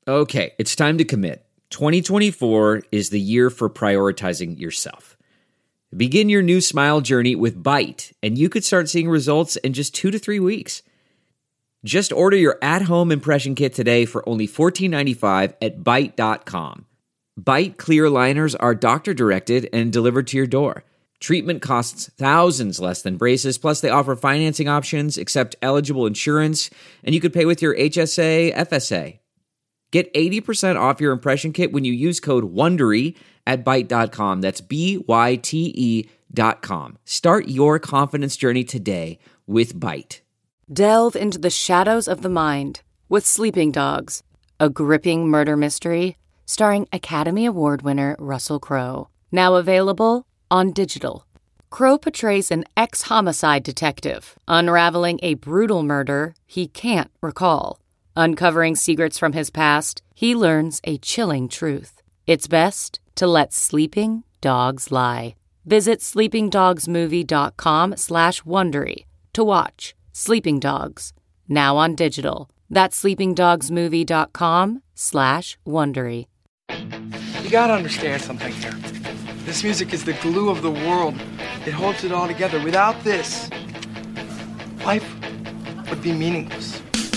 Okay, it's time to commit. 2024 is the year for prioritizing yourself. Begin your new smile journey with Byte, and you could start seeing results in just 2 to 3 weeks. Just order your at-home impression kit today for only $14.95 at Byte.com. Byte clear liners are doctor-directed and delivered to your door. Treatment costs thousands less than braces, plus they offer financing options, accept eligible insurance, and you could pay with your HSA, FSA. Get 80% off your impression kit when you use code WONDERY at Byte.com. That's BYTE.com. Start your confidence journey today with Byte. Delve into the shadows of the mind with Sleeping Dogs, a gripping murder mystery starring Academy Award winner Russell Crowe. Now available on digital. Crowe portrays an ex-homicide detective unraveling a brutal murder he can't recall. Uncovering secrets from his past, he learns a chilling truth. It's best to let sleeping dogs lie. Visit sleepingdogsmovie.com/Wondery to watch Sleeping Dogs, now on digital. That's sleepingdogsmovie.com/Wondery. You gotta understand something here. This music is the glue of the world. It holds it all together. Without this, life would be meaningless.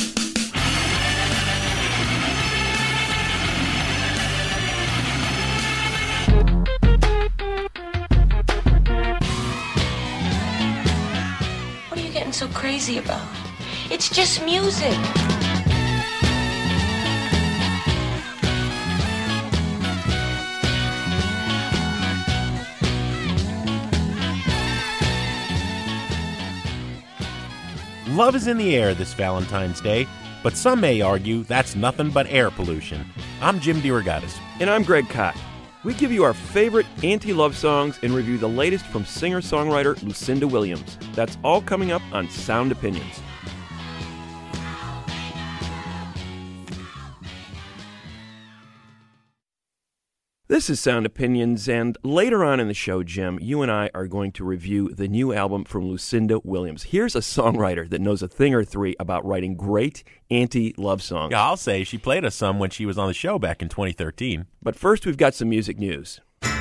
What are you getting so crazy about? It's just music. Love is in the air this Valentine's Day, but some may argue that's nothing but air pollution. I'm Jim DeRogatis. And I'm Greg Kot. We give you our favorite anti-love songs and review the latest from singer-songwriter Lucinda Williams. That's all coming up on Sound Opinions. This is Sound Opinions, and later on in the show, Jim, you and I are going to review the new album from Lucinda Williams. Here's a songwriter that knows a thing or three about writing great anti-love songs. Yeah, I'll say she played us some when she was on the show back in 2013. But first, we've got some music news.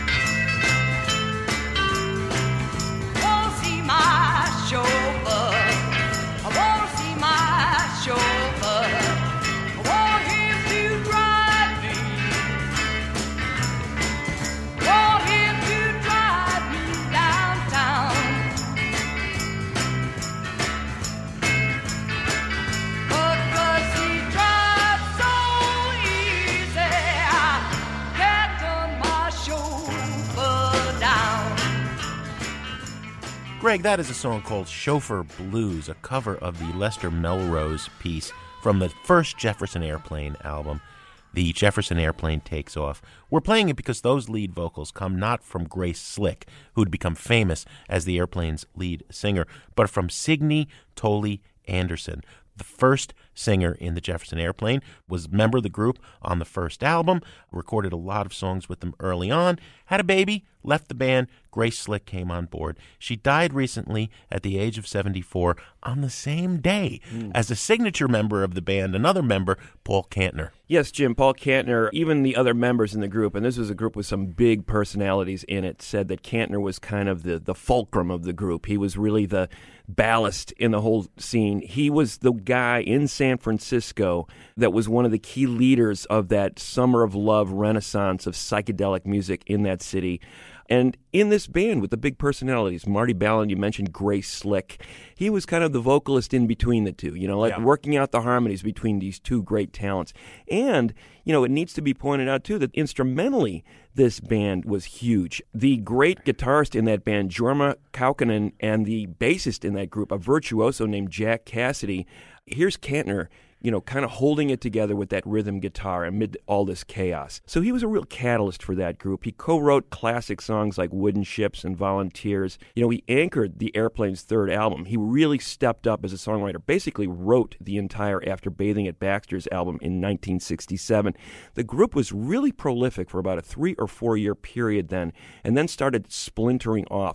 Greg, that is a song called Chauffeur Blues, a cover of the Lester Melrose piece from the first Jefferson Airplane album, The Jefferson Airplane Takes Off. We're playing it because those lead vocals come not from Grace Slick, who'd become famous as the Airplane's lead singer, but from Signe Tolley Anderson. The first singer in the Jefferson Airplane, was a member of the group on the first album, recorded a lot of songs with them early on, had a baby, left the band. Grace Slick came on board. She died recently at the age of 74 on the same day as a signature member of the band, another member, Paul Kantner. Yes, Jim, Paul Kantner, even the other members in the group, and this was a group with some big personalities in it, said that Kantner was kind of the fulcrum of the group. He was really the ballast in the whole scene. He was the guy in San Francisco that was one of the key leaders of that Summer of Love renaissance of psychedelic music in that city. And in this band with the big personalities, Marty Balin, you mentioned Grace Slick, he was kind of the vocalist in between the two, working out the harmonies between these two great talents. And, it needs to be pointed out, too, that instrumentally, this band was huge. The great guitarist in that band, Jorma Kaukonen, and the bassist in that group, a virtuoso named Jack Cassidy. Here's Kantner, kind of holding it together with that rhythm guitar amid all this chaos. So he was a real catalyst for that group. He co-wrote classic songs like Wooden Ships and Volunteers. He anchored the Airplane's third album. He really stepped up as a songwriter, basically wrote the entire After Bathing at Baxter's album in 1967. The group was really prolific for about a 3 or 4 year period then, and then started splintering off.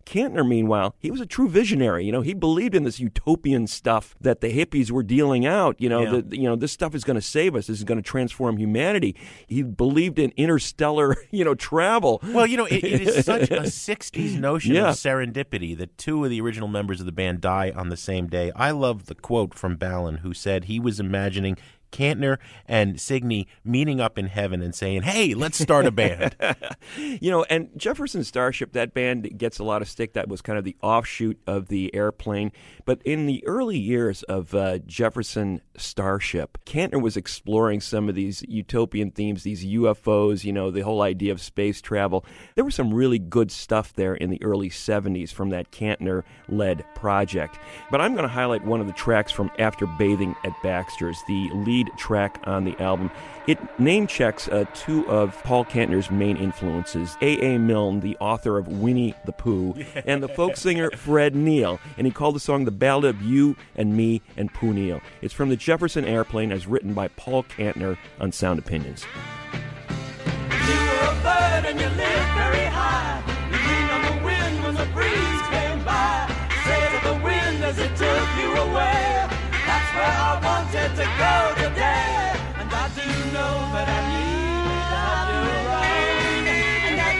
Kantner, meanwhile, he was a true visionary. He believed in this utopian stuff that the hippies were dealing out. This stuff is going to save us. This is going to transform humanity. He believed in interstellar, travel. Well, it is such a 60s notion of serendipity that two of the original members of the band die on the same day. I love the quote from Balin, who said he was imagining Kantner and Signy meeting up in heaven and saying, hey, let's start a band. And Jefferson Starship, that band gets a lot of stick. That was kind of the offshoot of the Airplane. But in the early years of Jefferson Starship, Kantner was exploring some of these utopian themes, these UFOs, the whole idea of space travel. There was some really good stuff there in the early 70s from that Kantner-led project. But I'm going to highlight one of the tracks from After Bathing at Baxter's, the lead track on the album. It name checks two of Paul Kantner's main influences, A.A. Milne, the author of Winnie the Pooh, and the folk singer Fred Neil, and he called the song The Ballad of You and Me and Pooh Neal. It's from the Jefferson Airplane as written by Paul Kantner on Sound Opinions. You were a bird and you lived very high. You leaned on the wind when the breeze came by. Say to the wind as it took you away, that's where I wanted to go today. And I do know that I need to have you around. And I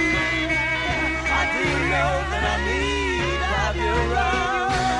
do know that I need to have you around.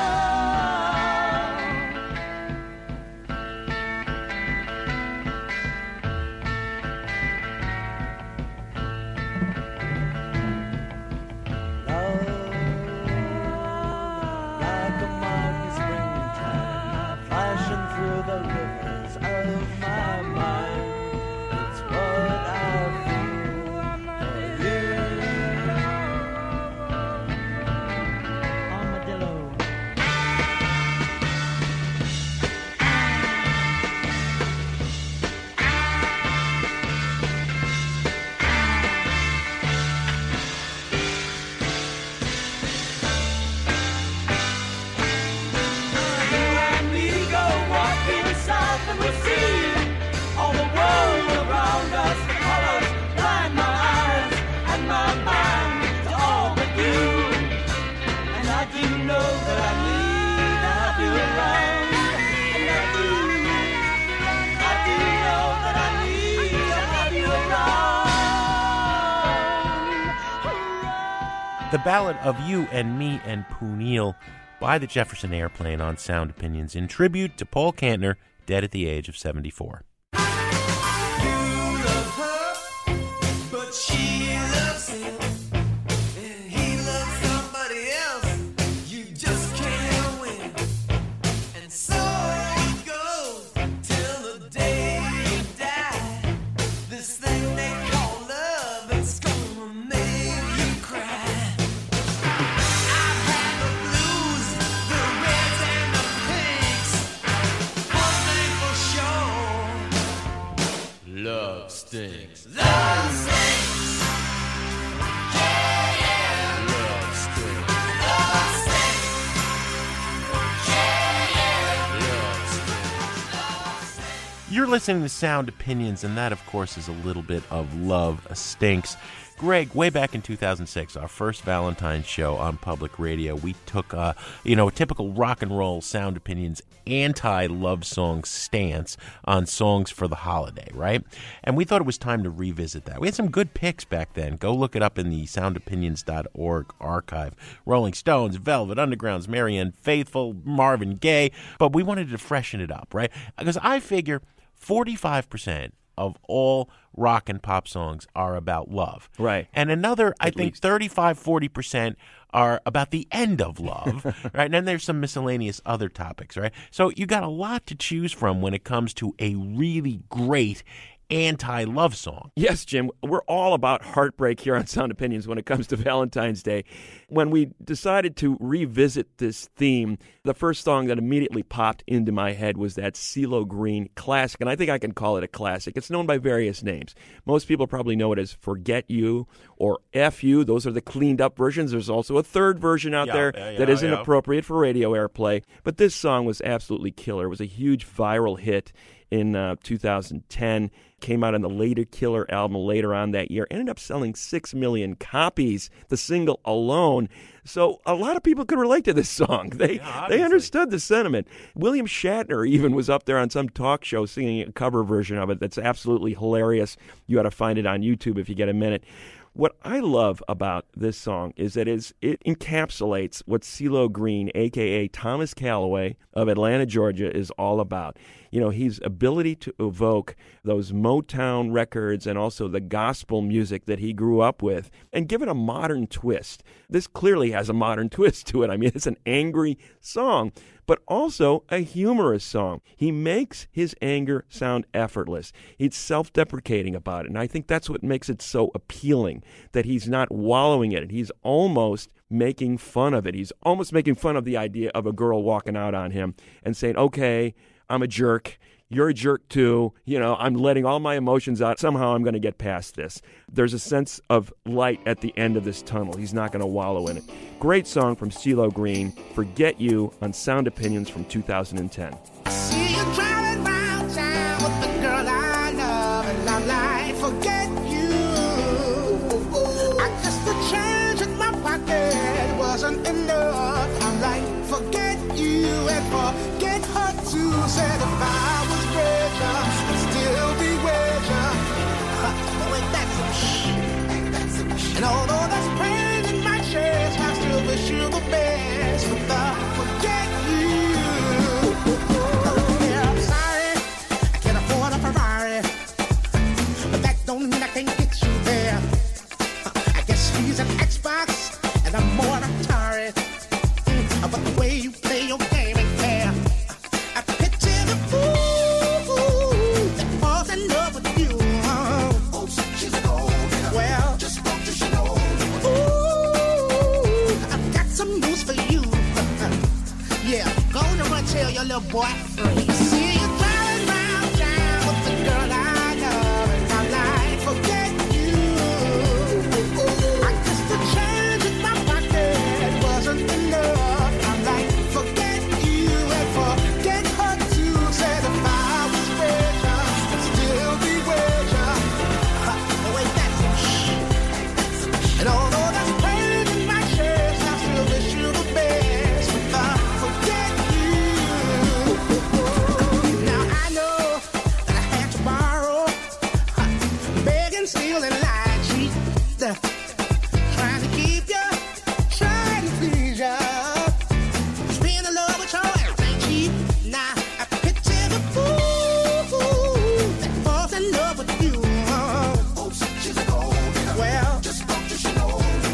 The Ballad of You and Me and Pooh Neal by the Jefferson Airplane on Sound Opinions in tribute to Paul Kantner, dead at the age of 74. Love stinks. Love stinks. Yeah, yeah. Love stinks. Love stinks. Yeah, yeah. Love stinks. You're listening to Sound Opinions, and that, of course, is a little bit of Love Stinks. Greg, way back in 2006, our first Valentine's show on public radio, we took a typical rock and roll Sound Opinions anti-love song stance on songs for the holiday, right? And we thought it was time to revisit that. We had some good picks back then. Go look it up in the soundopinions.org archive. Rolling Stones, Velvet Underground's Marianne Faithfull, Marvin Gaye. But we wanted to freshen it up, right? Because I figure 45% of all rock and pop songs are about love. Right. And another, I think, 35-40% are about the end of love, right? And then there's some miscellaneous other topics, right? So you got a lot to choose from when it comes to a really great anti-love song. Yes, Jim, we're all about heartbreak here on Sound Opinions when it comes to Valentine's Day. When we decided to revisit this theme, the first song that immediately popped into my head was that CeeLo Green classic, and I think I can call it a classic. It's known by various names. Most people probably know it as Forget You or F You. Those are the cleaned up versions. There's also a third version out there that isn't appropriate for radio airplay. But this song was absolutely killer. It was a huge viral hit. in 2010. Came out on the Later Killer album later on that year. Ended up selling 6 million copies, the single alone. So a lot of people could relate to this song. They understood the sentiment. William Shatner even was up there on some talk show singing a cover version of it that's absolutely hilarious. You ought to find it on YouTube if you get a minute. What I love about this song is that it encapsulates what CeeLo Green, a.k.a. Thomas Callaway of Atlanta, Georgia, is all about. You know, his ability to evoke those Motown records and also the gospel music that he grew up with and give it a modern twist. This clearly has a modern twist to it. I mean, it's an angry song, but also a humorous song. He makes his anger sound effortless. He's self-deprecating about it, and I think that's what makes it so appealing, that he's not wallowing in it. He's almost making fun of it. He's almost making fun of the idea of a girl walking out on him and saying, okay, I'm a jerk. You're a jerk too. You know, I'm letting all my emotions out. Somehow I'm going to get past this. There's a sense of light at the end of this tunnel. He's not going to wallow in it. Great song from CeeLo Green, Forget You, on Sound Opinions from 2010. See you driving round town with the girl I love, and I'm like, forget you. I guess the change in my pocket wasn't enough. I'm like, forget you and forget her too. Said if I was richer, I'd still be richer. Oh, ain't that some shit? And although there's pain in my chest, I still wish you the best. But forget you. Yeah, I'm sorry, I can't afford a Ferrari, but that don't mean I can't get you there. I guess she's an Xbox and I'm more Atari. But the way you play your game ain't fair. I picture the fool that falls in love with you. Oh, she's an old winner. Well, just spoke to she know. Ooh, I've got some news for you. Yeah, go to run tell your little boy free. See you driving round town with the girl I love, and I'm like, forget you. I guess the change in my pocket wasn't enough. I'm like, forget you and forget her too. Said if I was richer, I'd still be richer. Oh, ain't that some shit? And although that's pain in my chest, I still wish you the best. But forget you. Now I know that I had to borrow, beg and steal and lie, cheat, trying to keep you, trying to please you. Being in love with your ass ain't cheap. Now I picture the fool that falls in love with you. Oh, she's a gold winner. Well, just spoke to she know.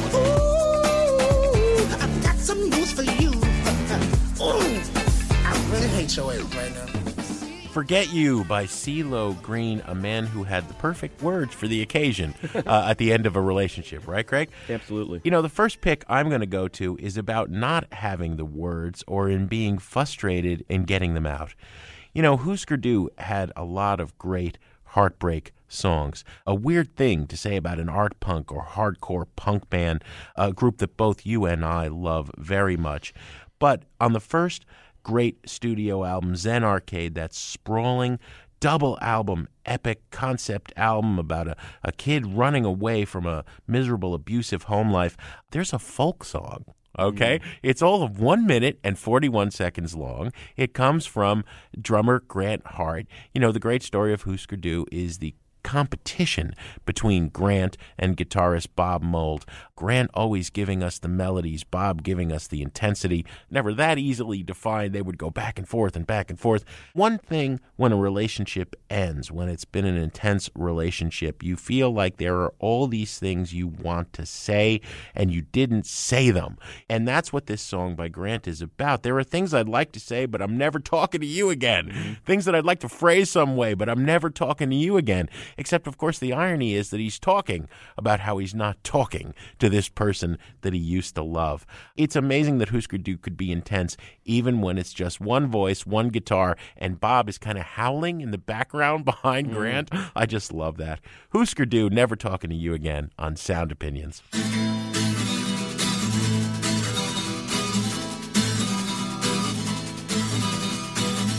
Ooh, I've got some news for you. Ooh, I really hate your ass right now. Forget You by CeeLo Green, a man who had the perfect words for the occasion at the end of a relationship. Right, Craig? Absolutely. You know, the first pick I'm going to go to is about not having the words or in being frustrated in getting them out. You know, Husker Du had a lot of great heartbreak songs. A weird thing to say about an art punk or hardcore punk band, a group that both you and I love very much. But on the first great studio album, Zen Arcade, that sprawling double album, epic concept album about a kid running away from a miserable, abusive home life, there's a folk song. Okay? It's all of 1 minute and 41 seconds long. It comes from drummer Grant Hart. You know, the great story of Husker Du is the competition between Grant and guitarist Bob Mould. Grant always giving us the melodies, Bob giving us the intensity. Never that easily defined. They would go back and forth and back and forth. One thing when a relationship ends, when it's been an intense relationship, you feel like there are all these things you want to say and you didn't say them. And that's what this song by Grant is about. There are things I'd like to say, but I'm never talking to you again. Things that I'd like to phrase some way, but I'm never talking to you again. Except, of course, the irony is that he's talking about how he's not talking to this person that he used to love. It's amazing that Husker Du could be intense even when it's just one voice, one guitar, and Bob is kind of howling in the background behind Grant. I just love that. Husker Du, Never Talking to You Again on Sound Opinions.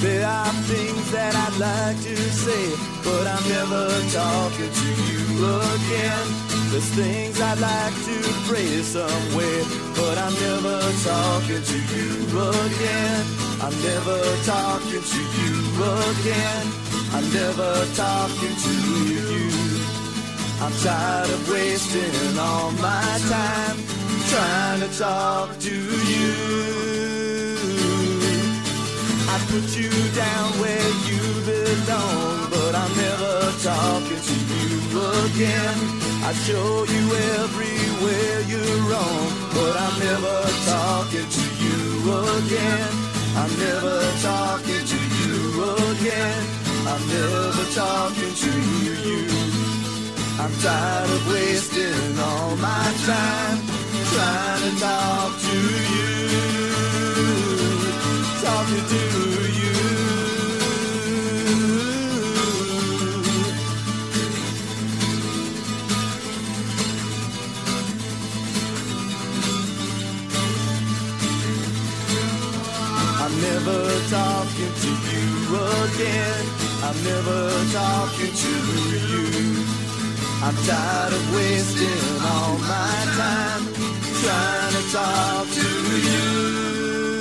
There are things that I'd like to say, but I'm never talking to you again. There's things I'd like to pray somewhere, but I'm never talking to you again. I'm never talking to you again. I'm never talking to you. I'm tired of wasting all my time trying to talk to you. I put you down where you belong, but I'm never talking to you again. I show you everywhere you're wrong, but I'm never talking to you again. I'm never talking to you again. I'm never talking to you. I'm tired of wasting all my time trying to talk to you. Talking to you. I'm never talking to you again. I'm never talking to you. I'm tired of wasting all my time trying to talk to you.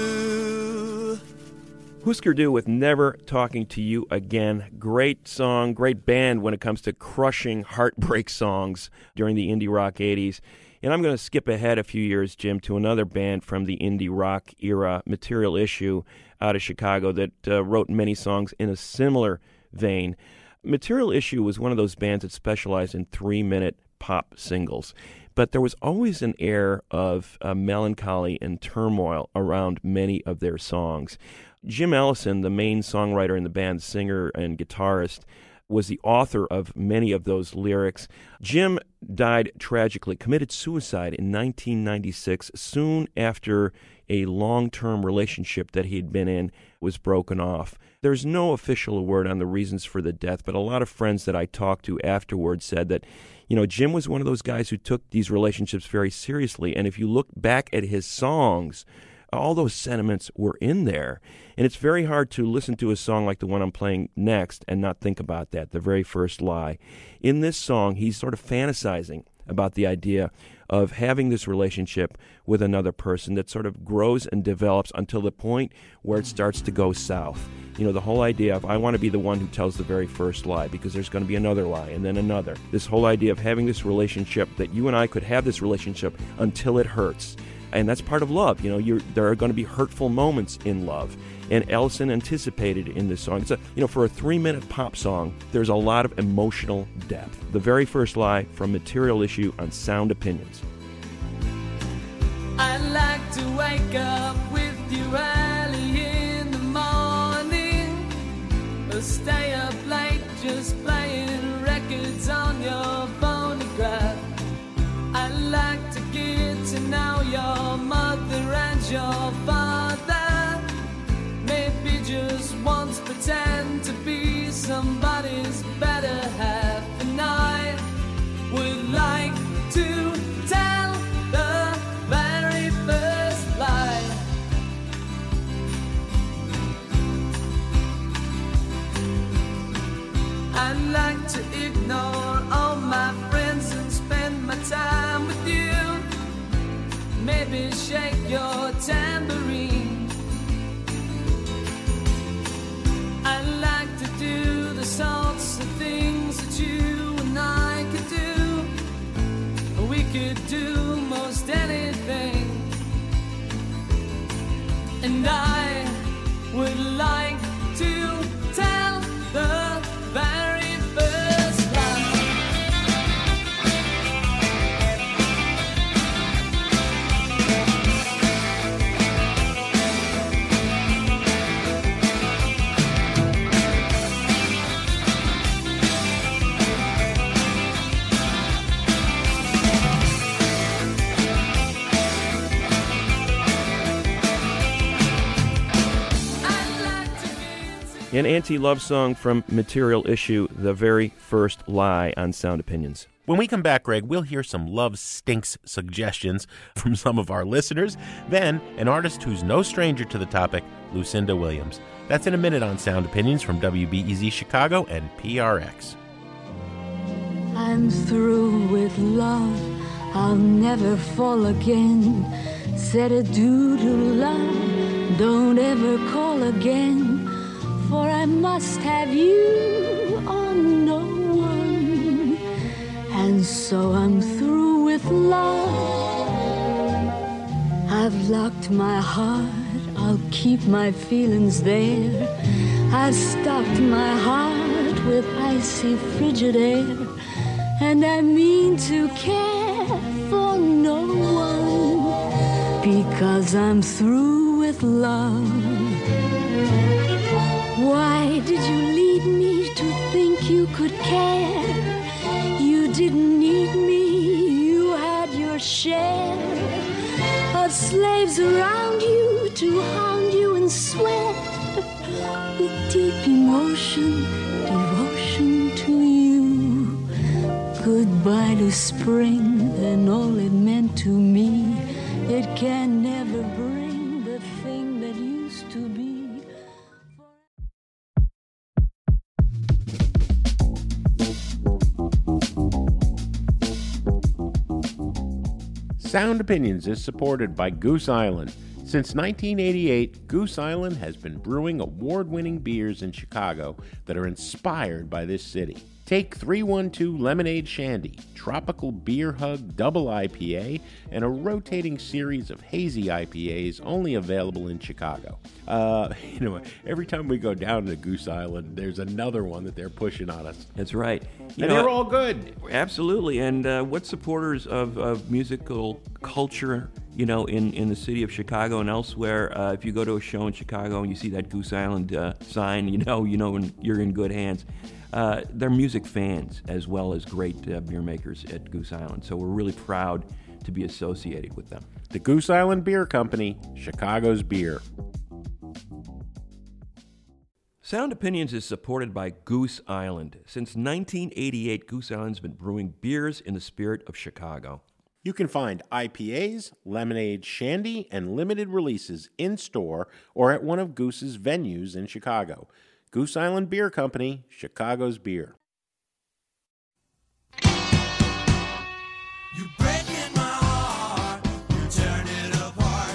Husker Du with Never Talking to You Again. Great song, great band when it comes to crushing heartbreak songs during the indie rock 80s. And I'm going to skip ahead a few years, Jim, to another band from the indie rock era, Material Issue, out of Chicago, that wrote many songs in a similar vein. Material Issue was one of those bands that specialized in 3-minute pop singles. But there was always an air of melancholy and turmoil around many of their songs. Jim Ellison, the main songwriter in the band, singer and guitarist, was the author of many of those lyrics. Jim died tragically, committed suicide in 1996, soon after a long-term relationship that he'd been in was broken off. There's no official word on the reasons for the death, but a lot of friends that I talked to afterwards said that, you know, Jim was one of those guys who took these relationships very seriously, and if you look back at his songs, all those sentiments were in there. And it's very hard to listen to a song like the one I'm playing next and not think about that, The Very First Lie. In this song, he's sort of fantasizing about the idea of having this relationship with another person that sort of grows and develops until the point where it starts to go south. You know, the whole idea of I want to be the one who tells the very first lie because there's going to be another lie and then another. This whole idea of having this relationship, that you and I could have this relationship until it hurts. And that's part of love. You know, there are going to be hurtful moments in love. And Ellison anticipated in this song. It's for a 3-minute pop song, there's a lot of emotional depth. The Very First Lie from Material Issue on Sound Opinions. I like to wake up with you early in the morning, or stay up late just playing records on your phonograph. I like to get to know your mother and your father. Maybe just once pretend to be somebody's better half. And I would like to tell the very first lie. I like to ignore all my friends and spend my time with you. Maybe shake your tambourine. I like to do the sorts of things that you and I could do. We could do most anything. And I would like to tell the very first lie. An anti-love song from Material Issue, The Very First Lie on Sound Opinions. When we come back, Greg, we'll hear some Love Stinks suggestions from some of our listeners. Then, an artist who's no stranger to the topic, Lucinda Williams. That's in a minute on Sound Opinions from WBEZ Chicago and PRX. I'm through with love, I'll never fall again. Said adieu to love, don't ever call again. For I must have you or no one. And so I'm through with love. I've locked my heart, I'll keep my feelings there. I've stocked my heart with icy frigid air. And I mean to care for no one, because I'm through with love. Why did you lead me to think you could care? You didn't need me, you had your share of slaves around you to hound you and sweat with deep emotion, devotion to you. Goodbye to spring and all it meant to me. It can never bring the thing that used to be. Sound Opinions is supported by Goose Island. Since 1988, Goose Island has been brewing award-winning beers in Chicago that are inspired by this city. Take 312 Lemonade Shandy, Tropical Beer Hug Double IPA, and a rotating series of hazy IPAs only available in Chicago. Every time we go down to Goose Island, there's another one that they're pushing on us. That's right. And they're all good. Absolutely. And what supporters of musical culture, in the city of Chicago and elsewhere, if you go to a show in Chicago and you see that Goose Island sign, you're in good hands. They're music fans as well as great beer makers at Goose Island. So we're really proud to be associated with them. The Goose Island Beer Company, Chicago's beer. Sound Opinions is supported by Goose Island. Since 1988, Goose Island's been brewing beers in the spirit of Chicago. You can find IPAs, lemonade, shandy, and limited releases in-store or at one of Goose's venues in Chicago. Goose Island Beer Company, Chicago's beer. You breaking my heart, you turn it apart.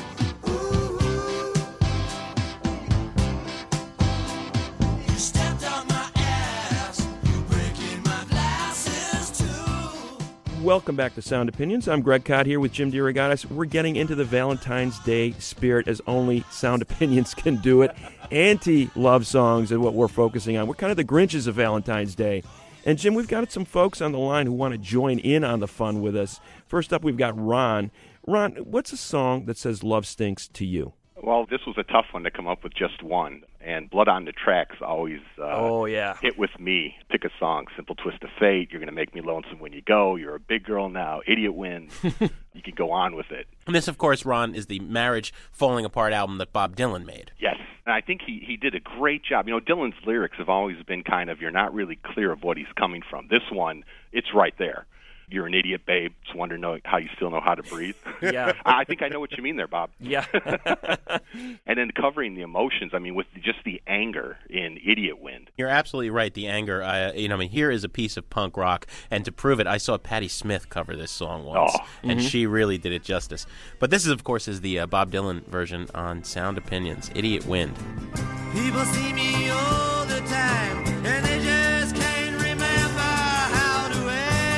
Ooh. You stepped on my ass, you breaking my glasses too. Welcome back to Sound Opinions. I'm Greg Cott here with Jim DeRogatis. We're getting into the Valentine's Day spirit as only Sound Opinions can do it. Anti-love songs is what we're focusing on. We're kind of the Grinches of Valentine's Day. And, Jim, we've got some folks on the line who want to join in on the fun with us. First up, we've got Ron. Ron, what's a song that says love stinks to you? Well, this was a tough one to come up with just one. And Blood on the Tracks always hit with me. Pick a song, Simple Twist of Fate, You're Going to Make Me Lonesome When You Go, You're a Big Girl Now, Idiot Wins. You can go on with it. And this, of course, Ron, is the Marriage Falling Apart album that Bob Dylan made. Yes, and I think he did a great job. Dylan's lyrics have always been kind of, you're not really clear of what he's coming from. This one, it's right there. You're an idiot, babe. Just wonder how you still know how to breathe. Yeah. I think I know what you mean there, Bob. Yeah. And then covering the emotions, with just the anger in Idiot Wind. You're absolutely right, the anger. Here is a piece of punk rock, and to prove it, I saw Patti Smith cover this song once, and she really did it justice. But this, of course, is the Bob Dylan version on Sound Opinions, Idiot Wind. People see me all the time, and they just can't remember how to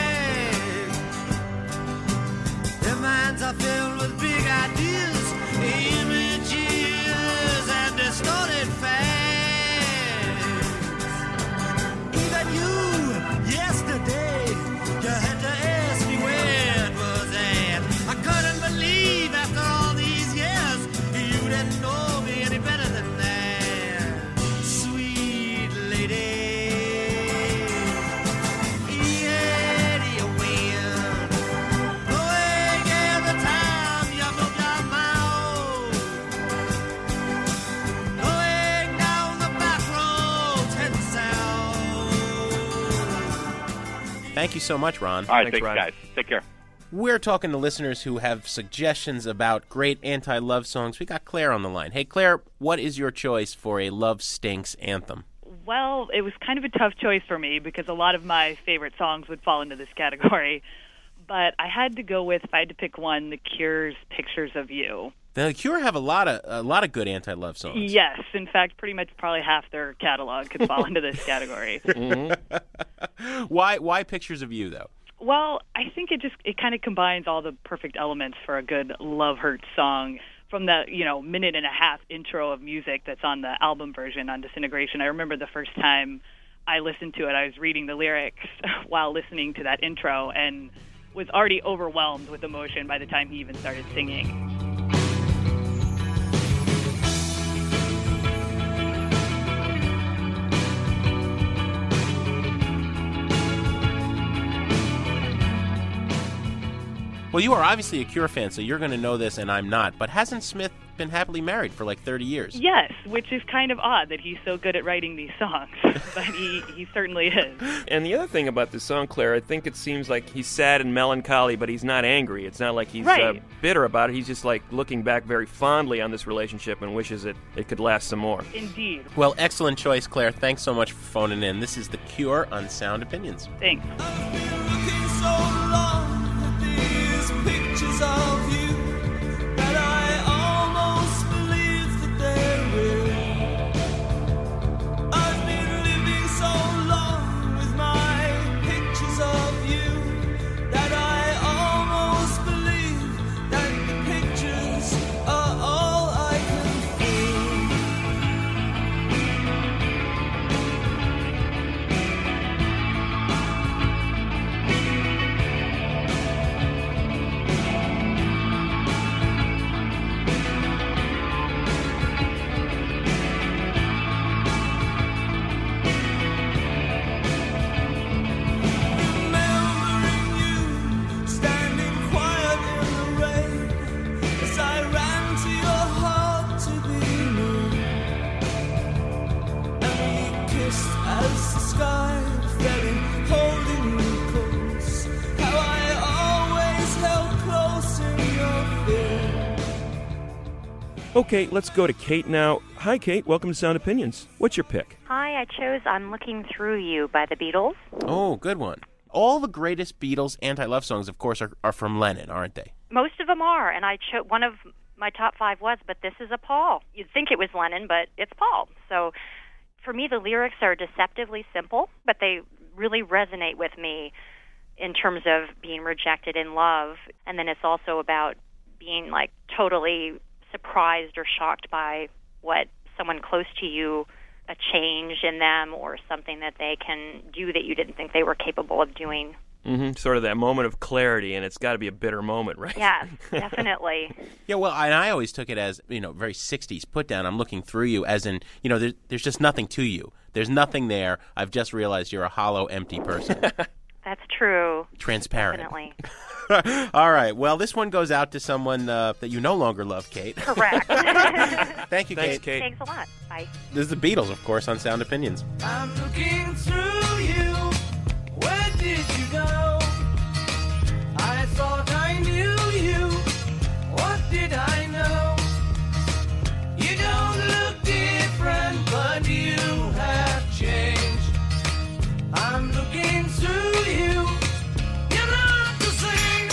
act. Their minds are filled with big ideas, images, and distorted facts. Even you, yesterday, you had to ask me where it was at. I couldn't believe after all these years you didn't know me any better than that. Sweet lady. Thank you so much, Ron. All right, thanks guys. Take care. We're talking to listeners who have suggestions about great anti-love songs. We got Claire on the line. Hey, Claire, what is your choice for a Love Stinks anthem? Well, it was kind of a tough choice for me because a lot of my favorite songs would fall into this category. But I had to go with, if I had to pick one, The Cure's Pictures of You. The Cure have a lot of good anti-love songs. Yes. In fact, pretty much probably half their catalog could fall into this category. Mm-hmm. Why Pictures of You, though? Well, I think it kind of combines all the perfect elements for a good love hurt song. From the minute and a half intro of music that's on the album version on Disintegration, I remember the first time I listened to it, I was reading the lyrics while listening to that intro and was already overwhelmed with emotion by the time he even started singing. Well, you are obviously a Cure fan, so you're going to know this, and I'm not. But hasn't Smith been happily married for like 30 years? Yes, which is kind of odd that he's so good at writing these songs, but he certainly is. And the other thing about this song, Claire, I think it seems like he's sad and melancholy, but he's not angry. It's not like he's bitter about it. He's just like looking back very fondly on this relationship and wishes it could last some more. Indeed. Well, excellent choice, Claire. Thanks so much for phoning in. This is The Cure on Sound Opinions. Thanks. Pictures of you that I almost believe that they're real. I've been living so long with my pictures of you that I almost believe that the pictures are all I can Okay, let's go to Kate now. Hi, Kate. Welcome to Sound Opinions. What's your pick? Hi, I chose I'm Looking Through You by the Beatles. Oh, good one. All the greatest Beatles anti-love songs, of course, are from Lennon, aren't they? Most of them are, and I chose one of my top 5 was, but this is a Paul. You'd think it was Lennon, but it's Paul. So for me, the lyrics are deceptively simple, but they really resonate with me in terms of being rejected in love. And then it's also about being like totally surprised or shocked by what someone close to you, a change in them or something that they can do that you didn't think they were capable of doing. Mm-hmm. Sort of that moment of clarity, and it's got to be a bitter moment, right? Yeah, definitely. Yeah, well, and I always took it as, very 60s put down. I'm looking through you, as in, there's just nothing to you. There's nothing there. I've just realized you're a hollow, empty person. That's true. Transparent. Definitely. All right. Well, this one goes out to someone that you no longer love, Kate. Correct. Thank you, Thanks, Kate. Thanks a lot. Bye. This is the Beatles, of course, on Sound Opinions. I'm looking through you. Where did you go? I thought I knew you. What did I know? You don't look different, but you have changed. I'm looking through you. You're not the same.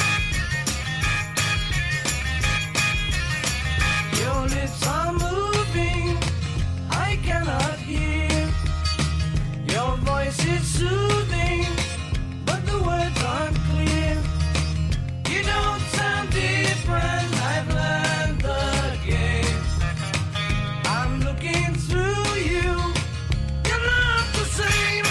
Your lips are moving. I cannot hear. Your voice is soothing, but the words aren't clear. You don't sound different. I've learned the game. I'm looking through you. You're not the same.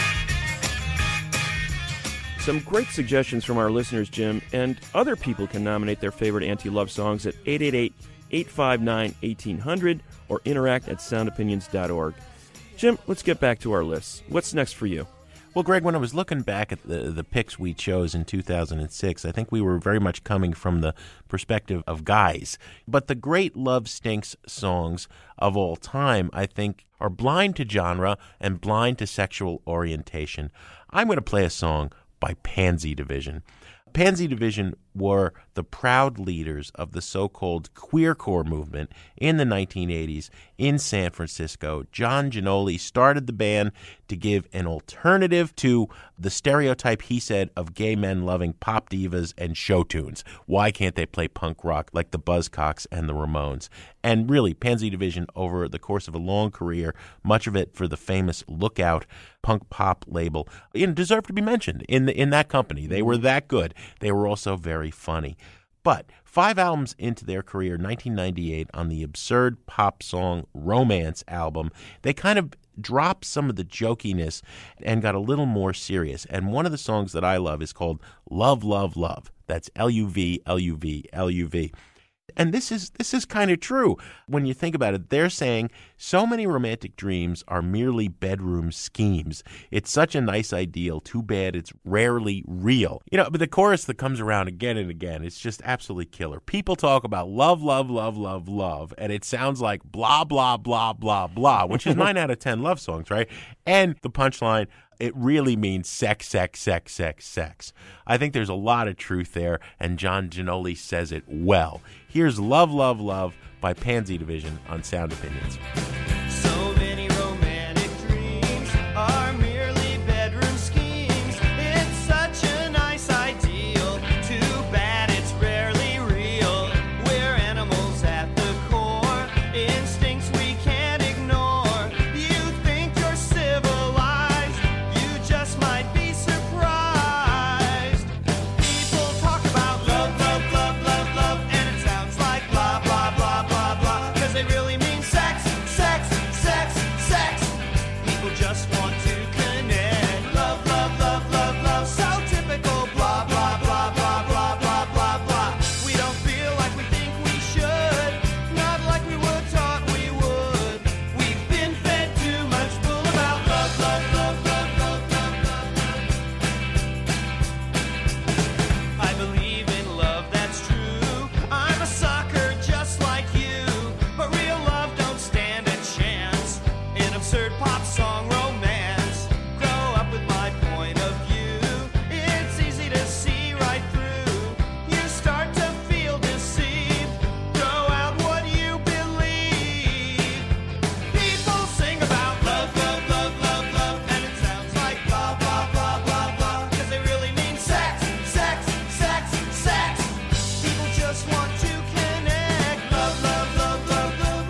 Some great suggestions from our listeners, Jim, and other people can nominate their favorite anti-love songs at 888-859-1800 or interact at soundopinions.org. Jim, let's get back to our lists. What's next for you? Well, Greg, when I was looking back at the picks we chose in 2006, I think we were very much coming from the perspective of guys. But the great Love Stinks songs of all time, I think, are blind to genre and blind to sexual orientation. I'm going to play a song by Pansy Division. Pansy Division were the proud leaders of the so-called queercore movement in the 1980s in San Francisco. John Giannoli started the band to give an alternative to the stereotype, he said, of gay men loving pop divas and show tunes. Why can't they play punk rock like the Buzzcocks and the Ramones? And really, Pansy Division, over the course of a long career, much of it for the famous Lookout punk pop label, deserved to be mentioned in that company. They were that good. They were also very funny. But 5 albums into their career, 1998, on the absurd pop song Romance album, they kind of dropped some of the jokiness and got a little more serious. And one of the songs that I love is called Love, Love, Love. That's L-U-V, L-U-V, L-U-V. And this is kind of true. When you think about it, they're saying so many romantic dreams are merely bedroom schemes. It's such a nice ideal. Too bad it's rarely real. But the chorus that comes around again and again, it's just absolutely killer. People talk about love, love, love, love, love, and it sounds like blah, blah, blah, blah, blah, which is 9 out of 10 love songs, right? And the punchline, it really means sex, sex, sex, sex, sex. I think there's a lot of truth there, and John Giannoli says it well. Here's Love, Love, Love by Pansy Division on Sound Opinions. So many romantic dreams are merely bedroom schemes. It's such a nice ideal. Too bad it's rarely real. We're animals at the core. Instincts we can't ignore. You think you're civilized. You just might be surprised. People talk about love, love, love, love, love, and it sounds like blah, blah, blah, blah, blah, 'cause they really mean sex, sex, sex, sex. People just want to connect. Love, love, love, love, love, so typical. Blah, blah, blah, blah, blah, blah, blah, blah. We don't feel like we think we should, not like we were taught we would. We've been fed too much bull about love, love, love, love, love, love, love. I believe in love, that's true. I'm a sucker just like you, but real love don't stand a chance. An absurd pop song romance. Grow up with my point of view. It's easy to see right through. You start to feel deceived. Throw out what you believe. People sing about love, love, love, love, love, and it sounds like blah, blah, blah, blah, blah, 'cause they really mean sex, sex, sex, sex. People just want to connect. Love, love, love, love, love,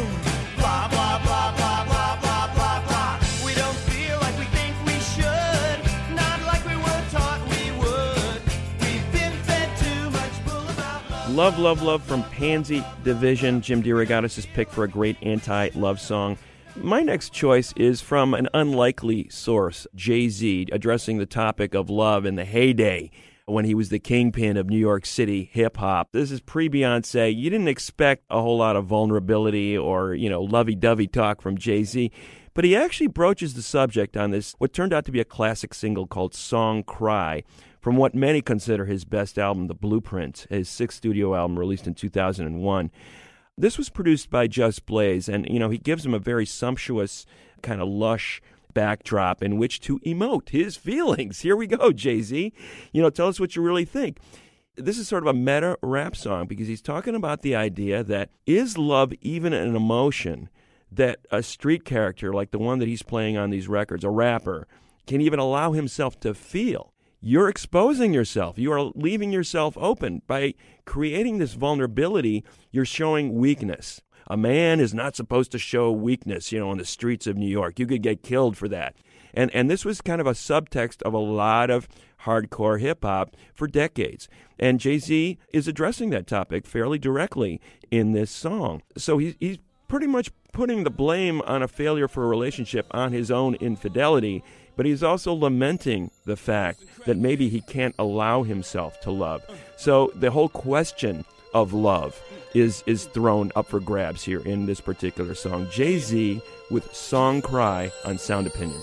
blah, blah, blah, blah, blah, blah, blah, blah. We don't feel like we think we should, not like we were taught we would. We've been fed too much bull about love. Love, Love, Love from Pansy Division. Jim DeRogatis' pick for a great anti-love song. My next choice is from an unlikely source, Jay-Z, addressing the topic of love in the heyday when he was the kingpin of New York City hip-hop. This is pre-Beyonce. You didn't expect a whole lot of vulnerability or, lovey-dovey talk from Jay-Z, but he actually broaches the subject on this, what turned out to be a classic single called Song Cry, from what many consider his best album, The Blueprint, his 6th studio album released in 2001. This was produced by Just Blaze, and, he gives him a very sumptuous, kind of lush backdrop in which to emote his feelings. Here we go, Jay-Z. Tell us what you really think. This is sort of a meta rap song because he's talking about the idea that is love even an emotion that a street character like the one that he's playing on these records, a rapper, can even allow himself to feel. You're exposing yourself. You are leaving yourself open. By creating this vulnerability, you're showing weakness. A man is not supposed to show weakness, on the streets of New York. You could get killed for that. And this was kind of a subtext of a lot of hardcore hip-hop for decades. And Jay-Z is addressing that topic fairly directly in this song. So he's pretty much putting the blame on a failure for a relationship on his own infidelity, but he's also lamenting the fact that maybe he can't allow himself to love. So the whole question of love is thrown up for grabs here in this particular song. Jay-Z with Song Cry on Sound Opinions.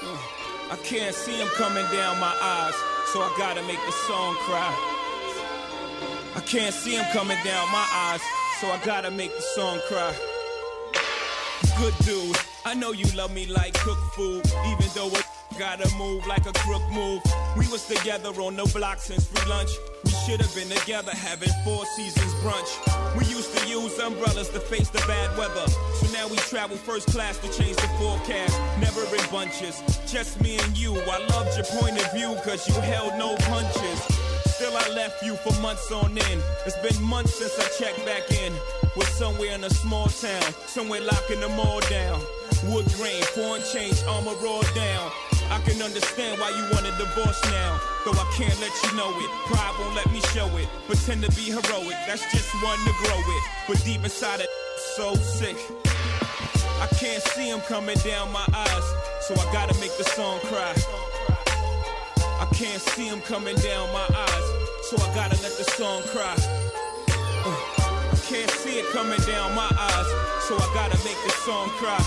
I can't see him coming down my eyes, so I gotta make the song cry. I can't see him coming down my eyes, so I gotta make the song cry. Good dude, I know you love me like cooked food, even though Gotta move like a crook move. We was together on the block since free lunch. We should have been together having Four Seasons brunch. We used to use umbrellas to face the bad weather. So now we travel first class to change the forecast. Never in bunches, just me and you. I loved your point of view cause you held no punches. Still I left you for months on end. It's been months since I checked back in. We're somewhere in a small town, somewhere locking them all down. Wood grain, foreign change, armor all down. I can understand why you want a divorce now, though I can't let you know it. Pride won't let me show it. Pretend to be heroic, that's just one to grow it. But deep inside it, so sick. I can't see him coming down my eyes, so I gotta make the song cry. I can't see him coming down my eyes, so I gotta let the song cry. I can't see it coming down my eyes, so I gotta make the song cry.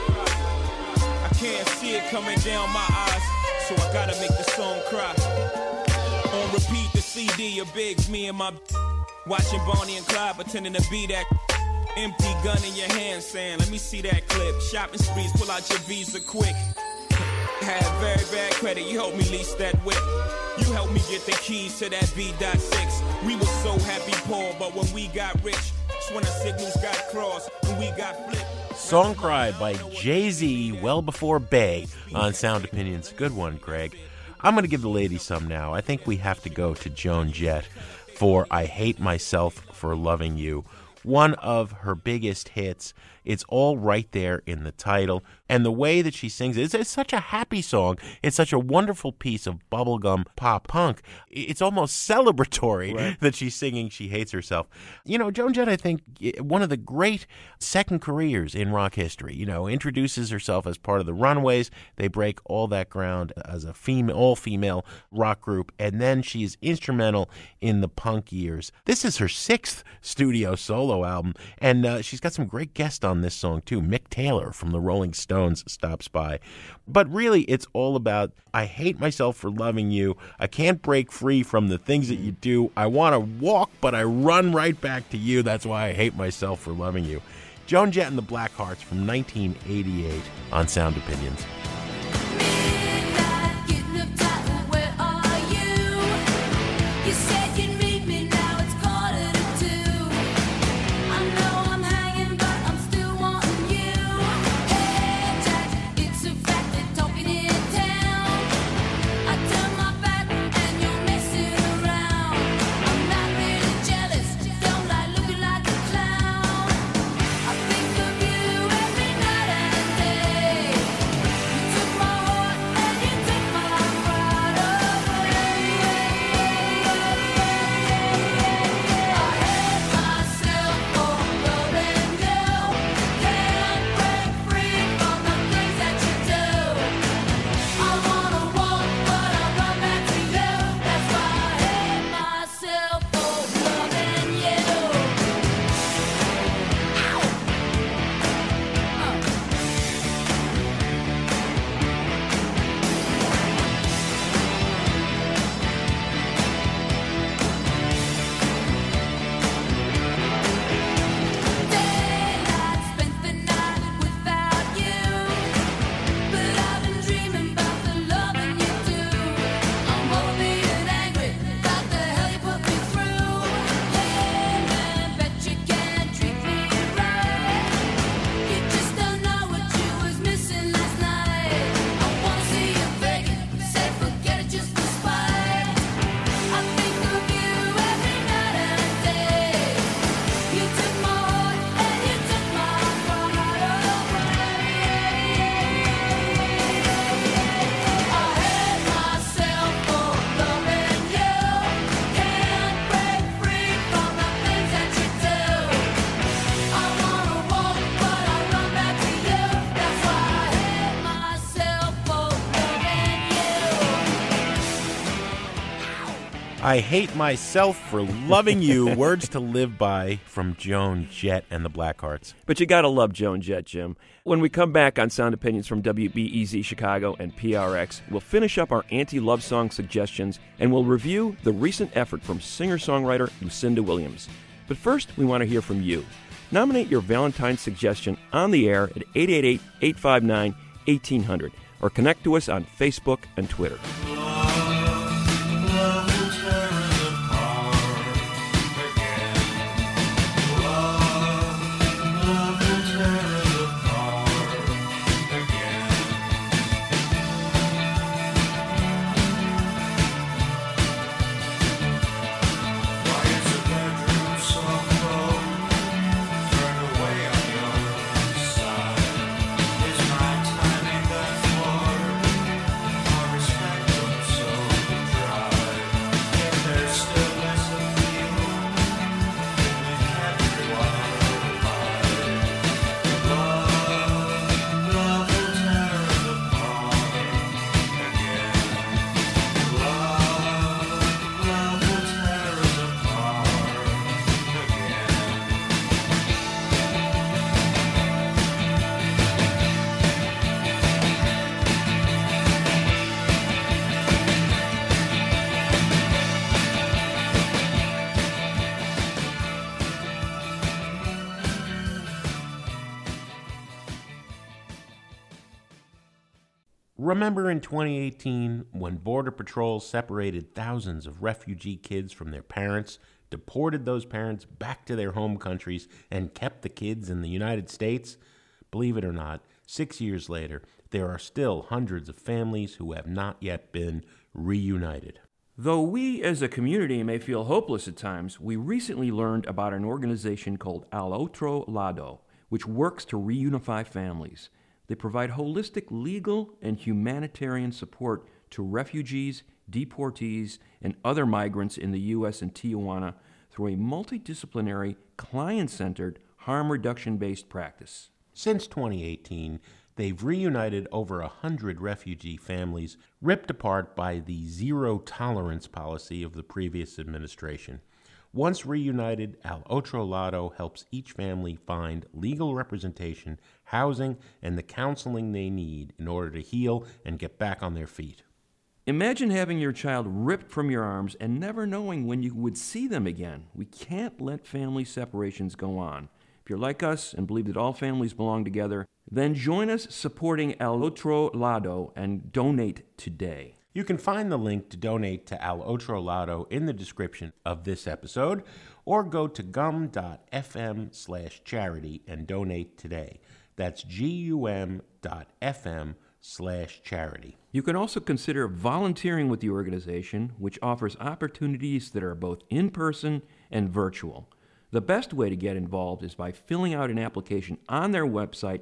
I can't see it coming down my eyes, so I gotta make the song cry. On repeat the CD of Biggs, me and my watching Bonnie and Clyde pretending to be that. Empty gun in your hand saying, let me see that clip. Shopping sprees, pull out your Visa quick. Had very bad credit, you helped me lease that whip. You helped me get the keys to that B.6. We were so happy poor, but when we got rich, that's when our signals got crossed, when we got flipped. Song Cry by Jay-Z, well before Bay, on Sound Opinions. Good one, Greg. I'm going to give the ladies some now. I think we have to go to Joan Jett for I Hate Myself for Loving You. One of her biggest hits. It's all right there in the title. And the way that she sings it, it's such a happy song. It's such a wonderful piece of bubblegum pop punk. It's almost celebratory that she's singing She Hates Herself. You know, Joan Jett, I think, one of the great second careers in rock history. You know, introduces herself as part of the Runaways. They break all that ground as a all-female rock group. And then she's instrumental in the punk years. This is her 6th studio solo album. And she's got some great guests on this song, too. Mick Taylor from the Rolling Stones stops by. But really, it's all about, I hate myself for loving you. I can't break free from the things that you do. I want to walk, but I run right back to you. That's why I hate myself for loving you. Joan Jett and the Blackhearts from 1988 on Sound Opinions. I Hate Myself for Loving You, Words to Live By from Joan Jett and the Blackhearts. But you gotta love Joan Jett, Jim. When we come back on Sound Opinions from WBEZ Chicago and PRX, we'll finish up our anti-love song suggestions and we'll review the recent effort from singer-songwriter Lucinda Williams. But first, we want to hear from you. Nominate your Valentine's suggestion on the air at 888-859-1800. or connect to us on Facebook and Twitter. Remember in 2018 when Border Patrol separated thousands of refugee kids from their parents, deported those parents back to their home countries, and kept the kids in the United States? Believe it or not, 6 years later, there are still hundreds of families who have not yet been reunited. Though we as a community may feel hopeless at times, we recently learned about an organization called Al Otro Lado, which works to reunify families. They provide holistic legal and humanitarian support to refugees, deportees, and other migrants in the U.S. and Tijuana through a multidisciplinary, client-centered, harm reduction-based practice. Since 2018, they've reunited over 100 refugee families ripped apart by the zero-tolerance policy of the previous administration. Once reunited, Al Otro Lado helps each family find legal representation, housing, and the counseling they need in order to heal and get back on their feet. Imagine having your child ripped from your arms and never knowing when you would see them again. We can't let family separations go on. If you're like us and believe that all families belong together, then join us supporting Al Otro Lado and donate today. You can find the link to donate to Al Otro Lado in the description of this episode, or go to gum.fm/charity and donate today. That's gum.fm/charity. You can also consider volunteering with the organization, which offers opportunities that are both in-person and virtual. The best way to get involved is by filling out an application on their website,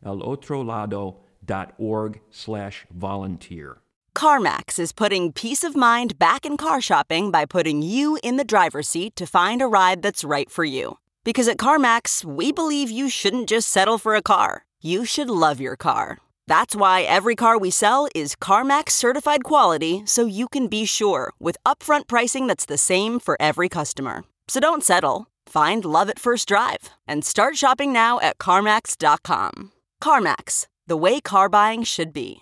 alotrolado.org/volunteer. CarMax is putting peace of mind back in car shopping by putting you in the driver's seat to find a ride that's right for you. Because at CarMax, we believe you shouldn't just settle for a car. You should love your car. That's why every car we sell is CarMax certified quality, so you can be sure with upfront pricing that's the same for every customer. So don't settle. Find love at first drive and start shopping now at CarMax.com. CarMax, the way car buying should be.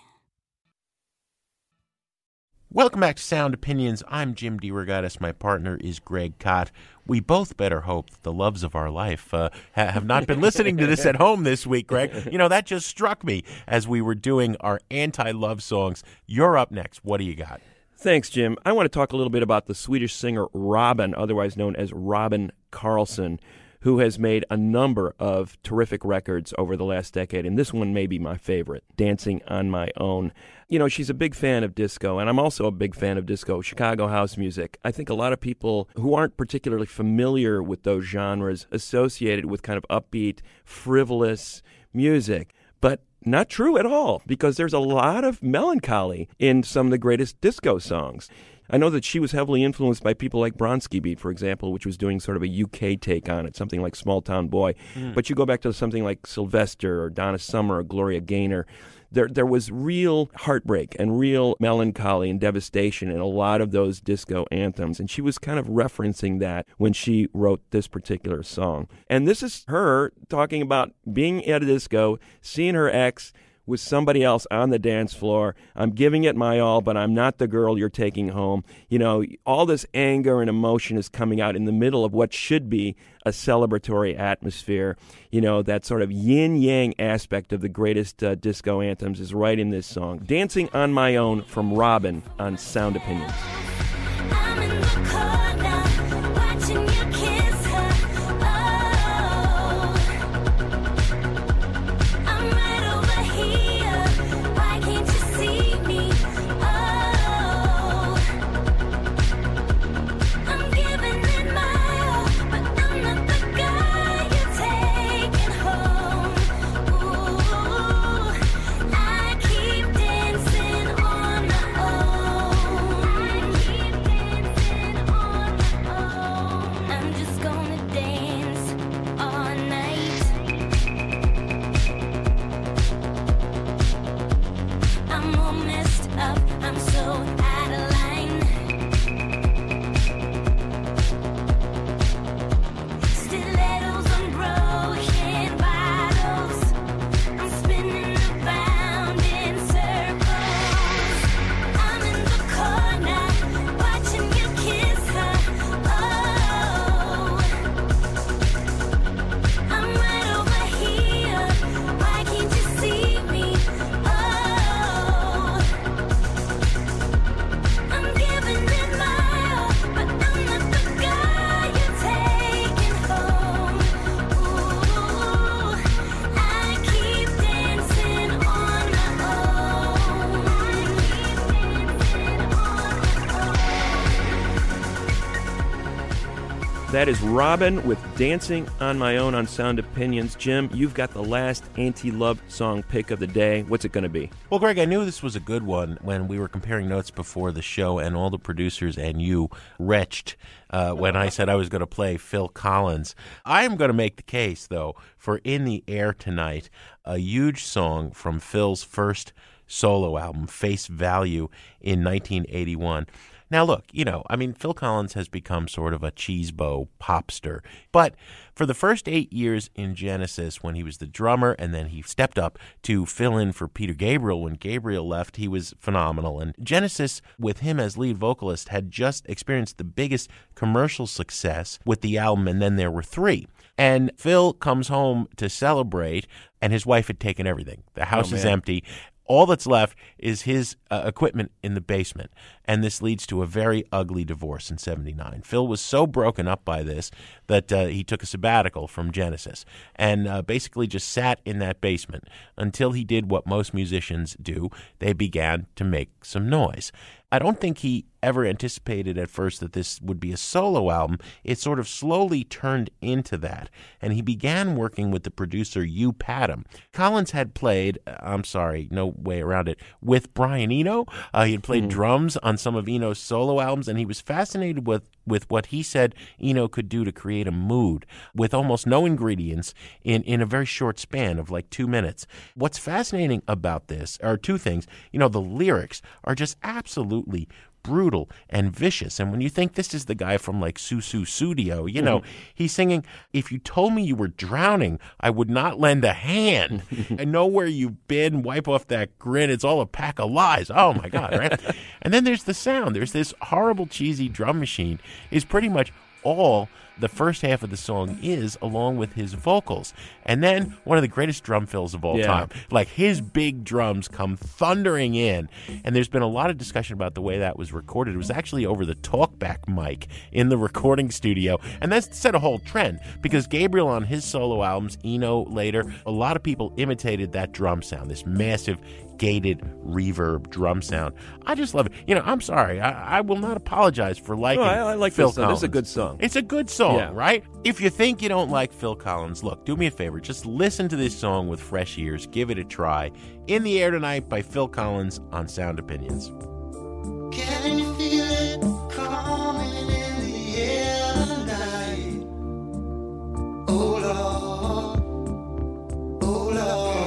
Welcome back to Sound Opinions. I'm Jim DeRogatis. My partner is Greg Kot. We both better hope that the loves of our life have not been listening to this at home this week, Greg. You know, that just struck me as we were doing our anti-love songs. You're up next. What do you got? Thanks, Jim. I want to talk a little bit about the Swedish singer Robin, otherwise known as Robin Karlsson, who has made a number of terrific records over the last decade, and this one may be my favorite, Dancing on My Own. You know, she's a big fan of disco, and I'm also a big fan of disco, Chicago house music. I think a lot of people who aren't particularly familiar with those genres associate it with kind of upbeat, frivolous music, but not true at all, because there's a lot of melancholy in some of the greatest disco songs. I know that she was heavily influenced by people like Bronski Beat, for example, which was doing sort of a UK take on it, something like Small Town Boy. But you go back to something like Sylvester or Donna Summer or Gloria Gaynor, there was real heartbreak and real melancholy and devastation in a lot of those disco anthems. And she was kind of referencing that when she wrote this particular song. And this is her talking about being at a disco, seeing her ex, with somebody else on the dance floor. I'm giving it my all, but I'm not the girl you're taking home. You know, all this anger and emotion is coming out in the middle of what should be a celebratory atmosphere. You know, that sort of yin-yang aspect of the greatest disco anthems is right in this song. Dancing on My Own from Robin on Sound Opinions. I'm in the corner, watching you kiss her. Oh, I'm right over here. Why can't you see me? Oh, I'm giving it my all, but I'm not the guy you're taking home. Ooh, I keep dancing on my own. I'm just gonna dance all night. I'm all messed up, I'm so out of line. Stilettos on broken bottles. I'm spinning around in circles. I'm in the corner, watching you kiss her. Oh, I'm right over here. Why can't you see me? Oh, I'm giving it my all, but I'm not the guy you're taking home. Ooh, I keep dancing on my That is Robin with Dancing on My Own on Sound Opinions. Jim, you've got the last anti-love song pick of the day. What's it going to be? Well, Greg, I knew this was a good one when we were comparing notes before the show, and all the producers and you retched when I said I was going to play Phil Collins. I am going to make the case, though, for In the Air Tonight, a huge song from Phil's first solo album, Face Value, in 1981. Now, look, you know, I mean, Phil Collins has become sort of a cheesebo popster. But for the first 8 years in Genesis, when he was the drummer and then he stepped up to fill in for Peter Gabriel when Gabriel left, he was phenomenal. And Genesis, with him as lead vocalist, had just experienced the biggest commercial success with the album, and then there were 3. And Phil comes home to celebrate, and his wife had taken everything. The house is empty. All that's left is his equipment in the basement, and this leads to a very ugly divorce in 79. Phil was so broken up by this that he took a sabbatical from Genesis and basically just sat in that basement until he did what most musicians do. They began to make some noise. I don't think he ever anticipated at first that this would be a solo album. It sort of slowly turned into that, and he began working with the producer Hugh Padgham. Collins had played, I'm sorry, no way around it, with Brian Eno. He had played drums on some of Eno's solo albums, and he was fascinated with what he said Eno could do to create a mood with almost no ingredients in a very short span of like 2 minutes. What's fascinating about this are two things. You know, the lyrics are just absolutely brutal and vicious. And when you think this is the guy from like Susu Studio, you know, he's singing, if you told me you were drowning, I would not lend a hand. I know where you've been, wipe off that grin. It's all a pack of lies. Oh my God, right? And then there's the sound. There's this horrible, cheesy drum machine is pretty much all the first half of the song is, along with his vocals. And then one of the greatest drum fills of all time. Like, his big drums come thundering in. And there's been a lot of discussion about the way that was recorded. It was actually over the talkback mic in the recording studio. And that set a whole trend, because Gabriel on his solo albums, Eno later, a lot of people imitated that drum sound, this massive gated reverb drum sound. I just love it. You know, I'm sorry. I will not apologize for liking I like Phil this song. Collins. This is a good song. It's a good song, right? If you think you don't like Phil Collins, look, do me a favor. Just listen to this song with fresh ears. Give it a try. In the Air Tonight by Phil Collins on Sound Opinions. Can you feel it coming in the air tonight? Oh Lord, oh Lord.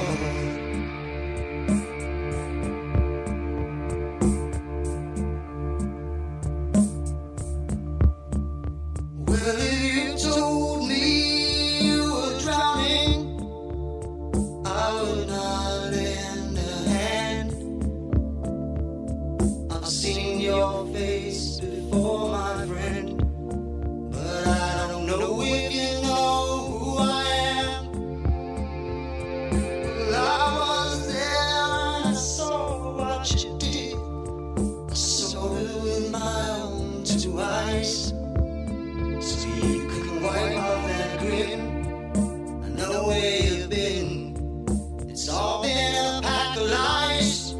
Well, if you told me you were drowning, I would not lend face before my friend, but I don't know if you know who I am. Well, I was there and I saw what you did. I saw it with my own two eyes, so you couldn't wipe off that grin. I know where you've been. It's all been a pack of lies.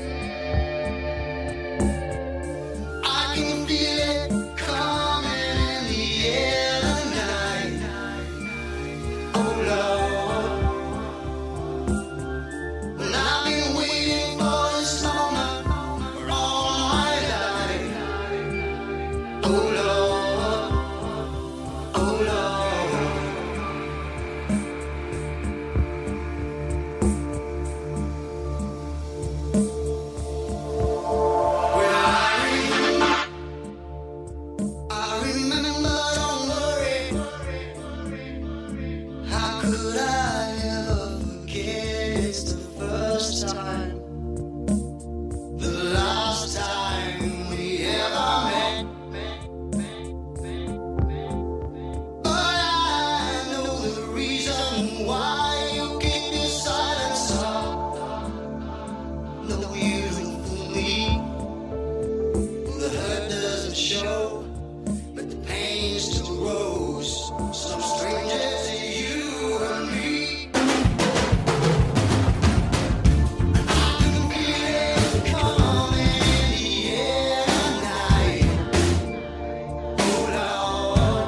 I can feel it coming in the air tonight. Oh Lord, well, I've been waiting for this moment for all my life. Oh Lord, oh Lord. I remember, don't worry. How could I ever forget? It's the first time, the last time we ever met. But I know the reason why you keep your silence up. No, you don't fool me. The hurt doesn't show, but the pain still grows. Some stranger to you and me. I can feel it coming in the air tonight. Oh Lord,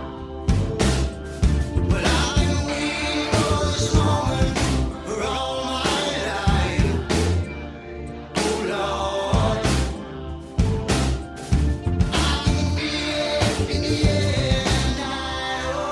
well, I've been waiting for this moment for all my life. Oh Lord, I can feel it in the air tonight. Oh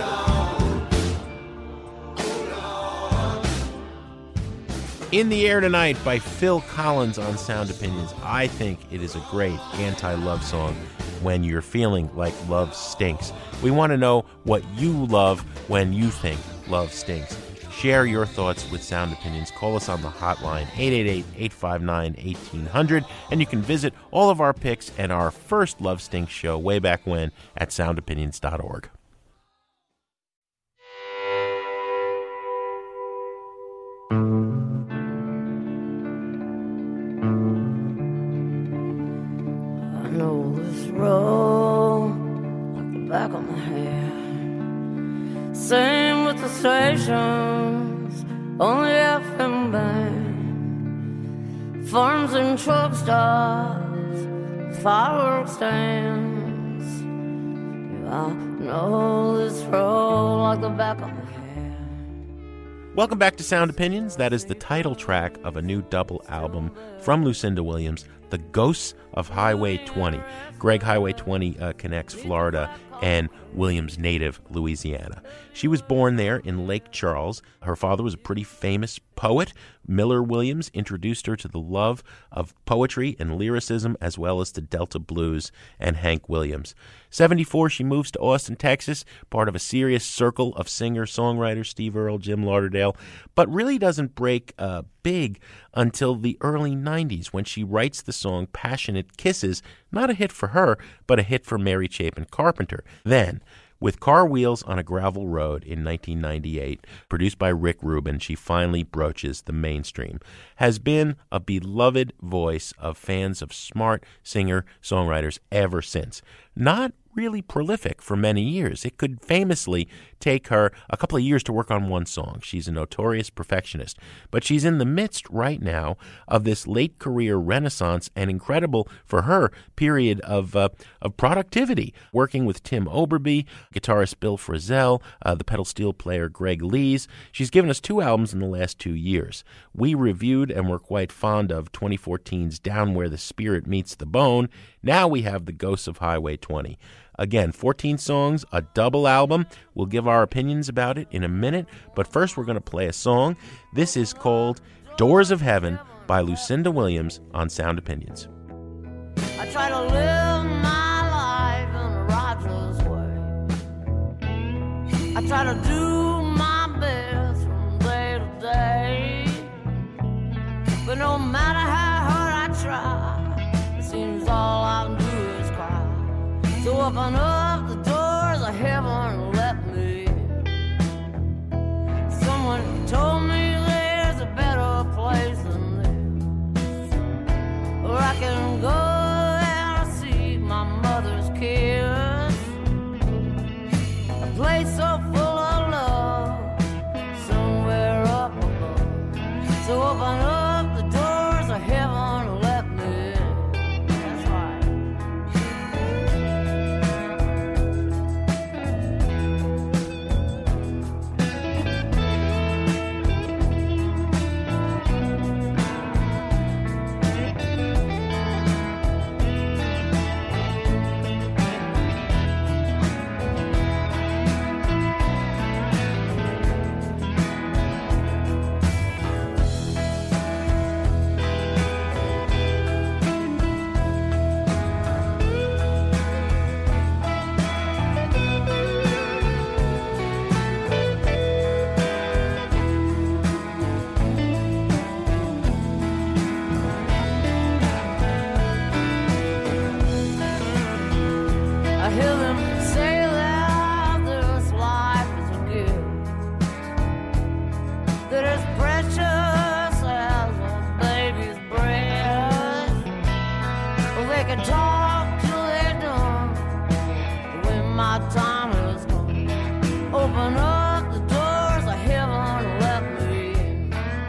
Lord, In the Air Tonight by Phil Collins on Sound Opinions. I think it is a great anti-love song when you're feeling like love stinks. We want to know what you love when you think love stinks. Share your thoughts with Sound Opinions. Call us on the hotline, 888-859-1800, and you can visit all of our picks and our first Love Stinks show way back when at soundopinions.org. I know this road like the back of my hand. Same with the stations, only FM band. Farms and truck stops, fireworks stands. Yeah, I know this road like the back of my hand. Welcome back to Sound Opinions. That is the title track of a new double album from Lucinda Williams, The Ghosts of Highway 20. Greg, Highway 20 connects Florida and Williams' native Louisiana. She was born there in Lake Charles. Her father was a pretty famous poet. Miller Williams introduced her to the love of poetry and lyricism, as well as to Delta blues and Hank Williams. 74, she moves to Austin, Texas, part of a serious circle of singer-songwriters, Steve Earle, Jim Lauderdale, but really doesn't break big until the early 90s when she writes the song Passionate Kisses, not a hit for her, but a hit for Mary Chapin Carpenter. Then, with Car Wheels on a Gravel Road in 1998, produced by Rick Rubin, she finally broaches the mainstream. Has been a beloved voice of fans of smart singer-songwriters ever since. Not really prolific for many years. It could famously take her a couple of years to work on one song. She's a notorious perfectionist. But she's in the midst right now of this late career renaissance and incredible, for her, period of productivity. Working with Tim Oberby, guitarist Bill Frisell, the pedal steel player Greg Lees. She's given us 2 albums in the last 2 years. We reviewed and were quite fond of 2014's Down Where the Spirit Meets the Bone. Now we have The Ghosts of Highway 20. Again, 14 songs, a double album. We'll give our opinions about it in a minute, but first we're going to play a song. This is called Doors of Heaven by Lucinda Williams on Sound Opinions. I try to live my life in a righteous way. I try to do my best from day to day. But no matter how hard I try, it seems all I'm doing open up the doors of heaven and let me in. Someone told me there's a better place than this, where I can go and see my mother's kiss. A place so full of love, somewhere up above. So open up the doors of heaven and let me in. That's right. I hear them say that this life is a gift, that it's precious as a baby's breath. Well, they can talk till they're done, but when my time has come, open up the doors of heaven and let me in.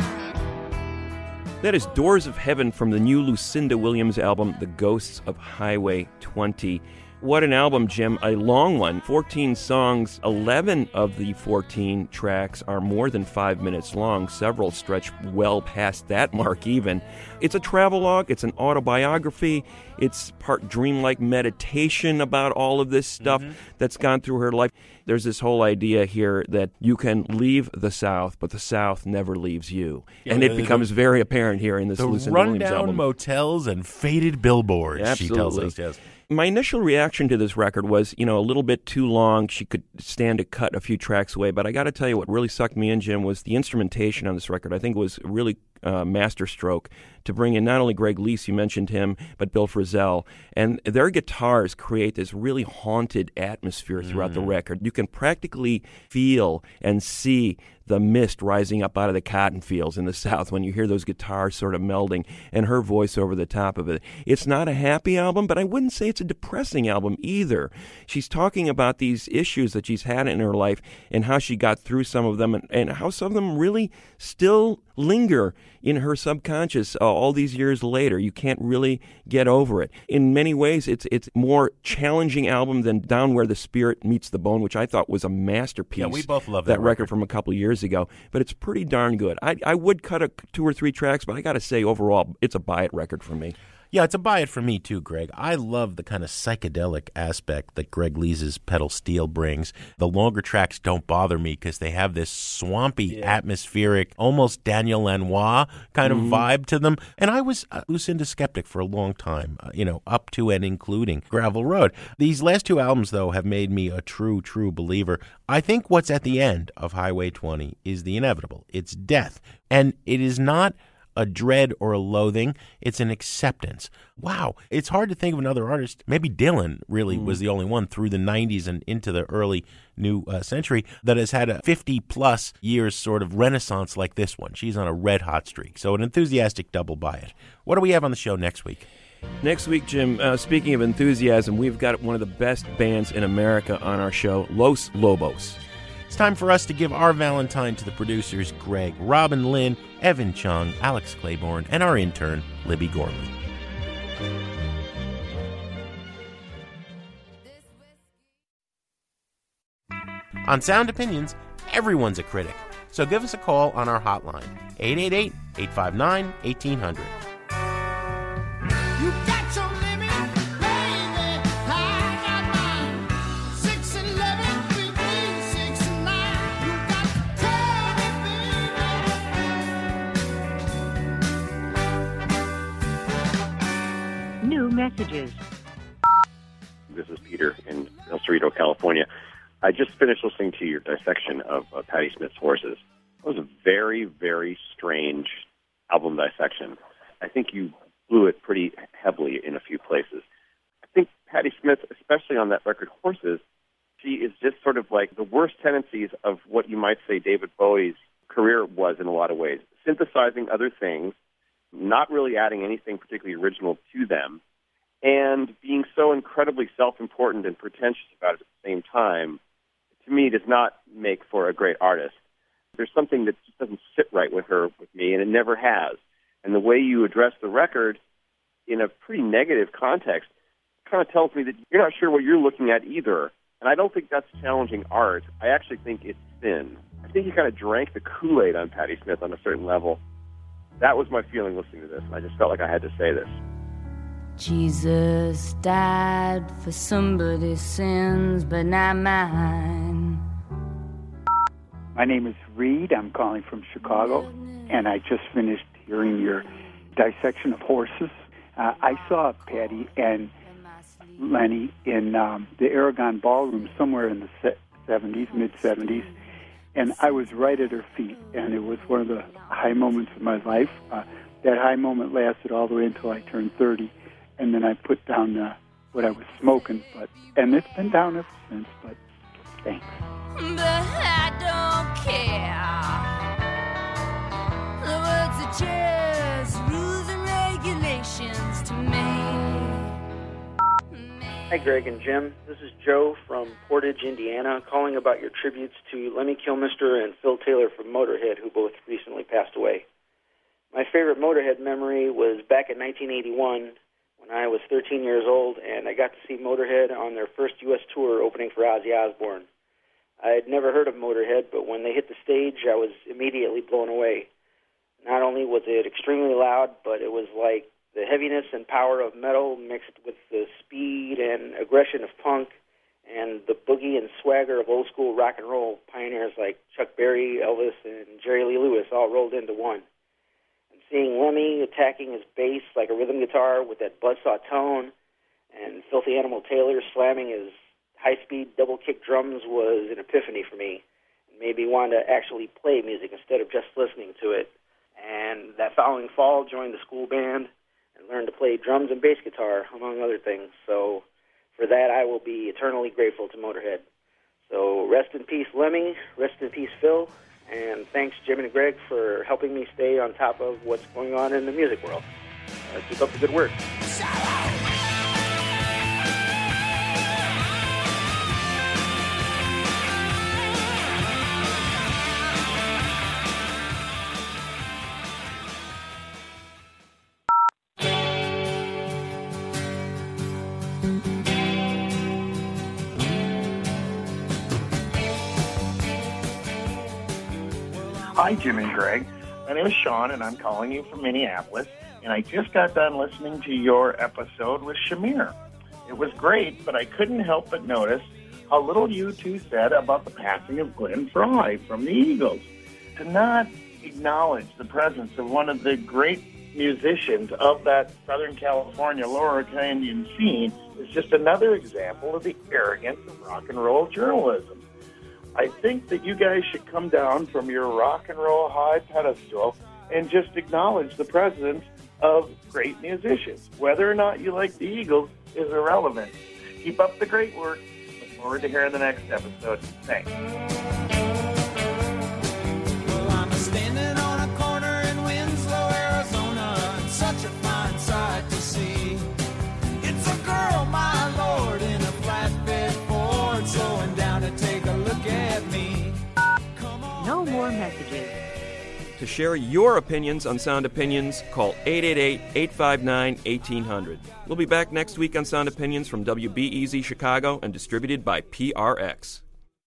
That is Doors of Heaven from the new Lucinda Williams album, The Ghosts of Highway 20. What an album, Jim. A long one. 14 songs. 11 of the 14 tracks are more than 5 minutes long. Several stretch well past that mark even. It's a travelogue. It's an autobiography. It's part dreamlike meditation about all of this stuff that's gone through her life. There's this whole idea here that you can leave the South, but the South never leaves you. And it becomes very apparent here in this Lucinda Williams album. The rundown motels and faded billboards, Absolutely. she tells us, yes. My initial reaction to this record was, a little bit too long. She could stand to cut a few tracks away. But I got to tell you, what really sucked me in, Jim, was the instrumentation on this record. I think it was really masterstroke to bring in not only Greg Lease, you mentioned him, but Bill Frisell. And their guitars create this really haunted atmosphere throughout the record. You can practically feel and see the mist rising up out of the cotton fields in the South when you hear those guitars sort of melding and her voice over the top of it. It's not a happy album, but I wouldn't say it's a depressing album either. She's talking about these issues that she's had in her life and how she got through some of them and how some of them really still linger in her subconscious all these years later. You can't really get over it. In many ways, it's more challenging album than Down Where the Spirit Meets the Bone, which I thought was a masterpiece. Yeah, we both love that record from a couple of years ago, but it's pretty darn good. I would cut 2 or 3 tracks, but I got to say, overall, it's a buy-it record for me. Yeah, it's a buy it for me too, Greg. I love the kind of psychedelic aspect that Greg Leese's pedal steel brings. The longer tracks don't bother me because they have this swampy, atmospheric, almost Daniel Lanois kind of vibe to them. And I was a Lucinda skeptic for a long time, up to and including Gravel Road. These last 2 albums, though, have made me a true believer. I think what's at the end of Highway 20 is the inevitable. It's death. And it is not a dread or a loathing. It's an acceptance. Wow. It's hard to think of another artist. Maybe Dylan really was the only one through the 90s and into the early new century that has had a 50-plus years sort of renaissance like this one. She's on a red-hot streak. So an enthusiastic double buy it. What do we have on the show next week? Next week, Jim, speaking of enthusiasm, we've got one of the best bands in America on our show, Los Lobos. It's time for us to give our Valentine to the producers Greg, Robin Lynn, Evan Chung, Alex Claiborne, and our intern, Libby Gormley. On Sound Opinions, everyone's a critic. So give us a call on our hotline, 888-859-1800. You got your limit, baby. I got mine. 6'11", 6'9". You got to tell me, baby. New messages. This is Peter in El Cerrito, California. I just finished listening to your dissection of Patti Smith's Horses. It was a very, very strange album dissection. I think you blew it pretty heavily in a few places. I think Patti Smith, especially on that record, Horses, she is just sort of like the worst tendencies of what you might say David Bowie's career was in a lot of ways. Synthesizing other things, not really adding anything particularly original to them, and being so incredibly self-important and pretentious about it at the same time, to me, does not make for a great artist. There's something that just doesn't sit right with her, with me, and it never has. And the way you address the record in a pretty negative context kind of tells me that you're not sure what you're looking at either. And I don't think that's challenging art. I actually think it's thin. I think you kind of drank the Kool-Aid on Patti Smith on a certain level. That was my feeling listening to this, and I just felt like I had to say this. Jesus died for somebody's sins, but not mine. My name is Reed. I'm calling from Chicago, and I just finished hearing your dissection of Horses. I saw Patti and Lenny in the Aragon Ballroom somewhere in the 70s, mid-70s, and I was right at her feet, and it was one of the high moments of my life. That high moment lasted all the way until I turned 30, and then I put down what I was smoking, and it's been down ever since, but thanks. But I don't care. The words are just rules and regulations to me. Hi, Greg and Jim. This is Joe from Portage, Indiana, calling about your tributes to Lemmy Kilmister and Phil Taylor from Motorhead, who both recently passed away. My favorite Motorhead memory was back in 1981 when I was 13 years old, and I got to see Motorhead on their first U.S. tour opening for Ozzy Osbourne. I had never heard of Motorhead, but when they hit the stage, I was immediately blown away. Not only was it extremely loud, but it was like the heaviness and power of metal mixed with the speed and aggression of punk and the boogie and swagger of old-school rock and roll pioneers like Chuck Berry, Elvis, and Jerry Lee Lewis all rolled into one. And seeing Lemmy attacking his bass like a rhythm guitar with that buzzsaw tone and Filthy Animal Taylor slamming his high-speed double-kick drums was an epiphany for me. It made me want to actually play music instead of just listening to it. And that following fall, joined the school band and learned to play drums and bass guitar, among other things. So for that, I will be eternally grateful to Motorhead. So rest in peace, Lemmy. Rest in peace, Phil. And thanks, Jim and Greg, for helping me stay on top of what's going on in the music world. Keep up the good work. Hi, Jim and Greg. My name is Sean, and I'm calling you from Minneapolis. And I just got done listening to your episode with Shamir. It was great, but I couldn't help but notice how little you two said about the passing of Glenn Frey from the Eagles. To not acknowledge the presence of one of the great musicians of that Southern California, Lower Canyon scene is just another example of the arrogance of rock and roll journalism. I think that you guys should come down from your rock and roll high pedestal and just acknowledge the presence of great musicians. Whether or not you like the Eagles is irrelevant. Keep up the great work. Look forward to hearing the next episode. Thanks. Well, I'm standing on a corner in Winslow, Arizona, and such a fine sight to see. It's a girl, my lord, in a flatbed Ford, slowing down to take a look at me. No more messages. To share your opinions on Sound Opinions, call 888-859-1800. We'll be back next week on Sound Opinions from WBEZ Chicago and distributed by PRX.